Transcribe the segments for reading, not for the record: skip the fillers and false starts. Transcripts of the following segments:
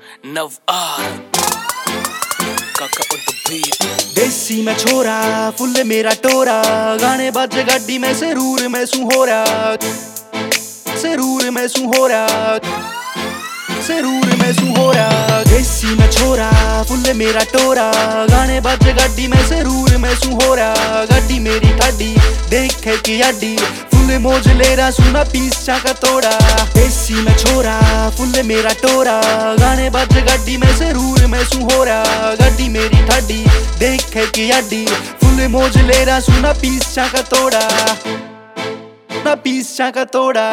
नव आर काका on the beat। देसी मैं छोरा फुल मेरा टोरा, गाने बाजे गाड़ी में जरूर मैं सू हो रहा, जरूर मैं सू हो रहा, जरूर मैं सू हो रहा। देसी मैं छोरा फुल मेरा टोरा, गाने बाजे गाड़ी में जरूर मैं सू हो रहा। गाड़ी मेरी ठाडी देखे की आडी, फुल मौज ले रहा सुना पीछा का तोड़ा। देसी मैं छोरा फुल मेरा टोरा, गाने बाजे गाड़ी में जरूर मैं सू हो रहा। गाड़ी मेरी ठाडी देखे की आडी, फुल मौज ले रहा सुना पीछा का तोड़ा, ना पीछा का तोड़ा,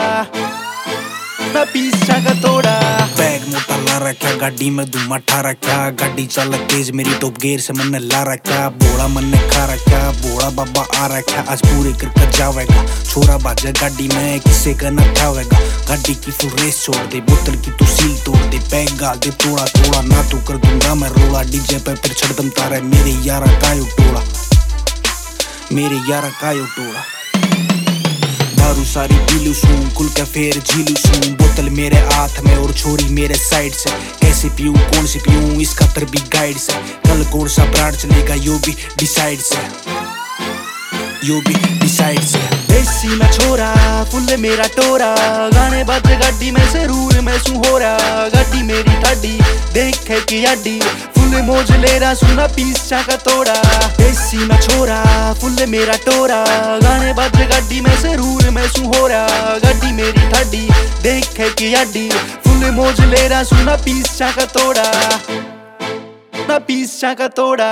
ना पीछा का तोड़ा। बैग मोटा ला रखा, गाड़ी में धुआं मठा रखा, गाड़ी चल तेज मेरी टॉप गियर से मैंने ला रखा। बोड़ा मैंने खा रखा, बोड़ा बाबा आ रखा, आज पूरे करके जावेगा। छोरा बाजा गाड़ी में किसे का न उठावेगा। गाड़ी की फुल रेस छोड़ दे, बोतल की तू सील तोड़ दे, पैग गाल दे थोड़ा थोड़ा, ना तू कर दूंगा मैं रोड़ा। डीजे पे फिर छड़ दम तारा, मेरे यारा कायो टोड़ा, मेरे यारा कायो टोड़ा। दारू सारी पीलू सूं, कुल के फेर झीलू सूं, बोतल मेरे हाथ में और छोरी मेरे साइड से। कैसे पीऊं कौन सी पीऊं इसका तर भी गाइड से। कल कौन सा ब्रांड चलेगा यो भी डिसाइड से, यो भी डिसाइड से। देसी मैं छोरा फुल मेरा टोरा, गाने बाजे गाड़ी में जरूर मैं सू हो रहा। गाड़ी मेरी ठाडी देखे की आडी, फुल मौज ले रहा सुना पीछा का तोड़ा। देसी मैं छोरा फुल मेरा टोरा, गाने बाजे गाड़ी में जरूर मैं सू हो रहा। गाड़ी मेरी ठाडी देखे की आडी, फुल मौज ले रहा सुना पीछा का तोड़ा, ना पीछा का तोड़ा,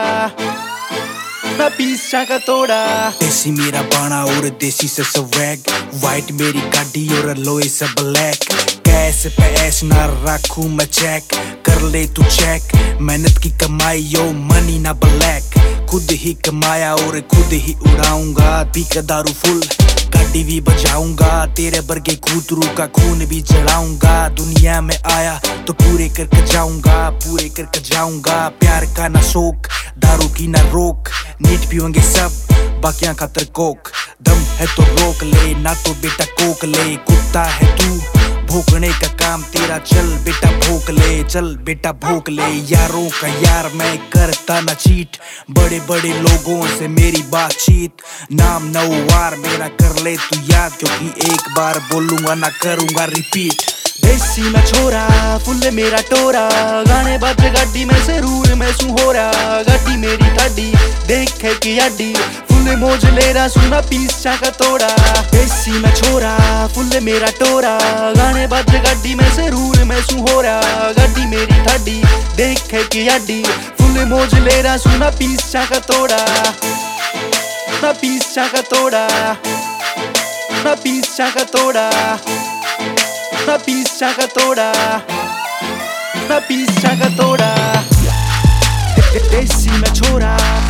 ना पीछा का तोड़ा। देसी मेरा बाणा और देसी से स्वैग, वाइट मेरी गाड़ी और लोहे से ब्लैक। कैश पे ऐश ना रखूं मैं चेक, कर ले तू चेक। मेहनत की कमाई यो मनी ना ब्लैक, खुद ही कमाया और खुद ही उड़ाऊंगा। पी के दारू फुल गाड़ी भी बजाऊंगा, तेरे बरगे कूतरू का खून भी जलाऊंगा। दुनिया में आया तो पूरे करके जाऊंगा, पूरे करके जाऊंगा। प्यार का ना शौक, दारू की ना रोक, नीट पीवेंगे सब बाकियां खातर कोक। दम है तो रोक ले, ना तो बेटा कोक ले। कुत्ता है तू भोंकने का काम तेरा, चल बेटा भोंक ले, चल बेटा भोंक ले। यारों का यार मैं करता ना चीट, बड़े बड़े लोगों से मेरी बातचीत। नाम नौवार मेरा कर ले तू याद, क्योंकि एक बार बोलूंगा ना करूंगा रिपीट। देसी मैं छोरा फुल मेरा टोरा, गाने बाजे गाड़ी में जरूर मैं सू हो रहा। गाड़ी मेरी ठाडी देखे की आडी, फुल मौज ले रहा सुना पीछा का तोड़ा। देसी मैं छोरा फुल मेरा टोरा, गाने बाजे गाड़ी में जरूर मैं सू हो रहा। गाड़ी मेरी ठाडी देखे की आडी, फुल मौज ले रहा सुना पीछा का तोड़ा, ना पीछा का तोड़ा, ना पीछा का तोड़ा, ना पीछा का तोड़ा, ना पीछा का तोड़ा। देसी मैं छोरा